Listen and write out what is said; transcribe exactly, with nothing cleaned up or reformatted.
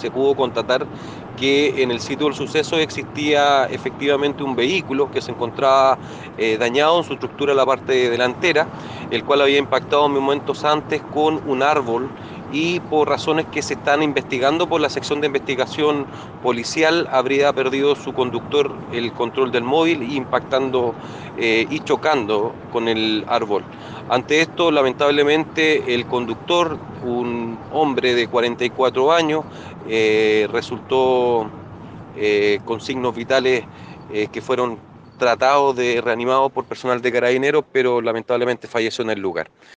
se pudo constatar que en el sitio del suceso existía efectivamente un vehículo que se encontraba eh, dañado en su estructura en la parte delantera, el cual había impactado momentos antes con un árbol y por razones que se están investigando por la sección de investigación policial habría perdido su conductor el control del móvil impactando eh, y chocando con el árbol. Ante esto, lamentablemente, el conductor, un hombre de cuarenta y cuatro años, eh, resultó eh, con signos vitales eh, que fueron tratados de reanimados por personal de carabineros, pero lamentablemente falleció en el lugar.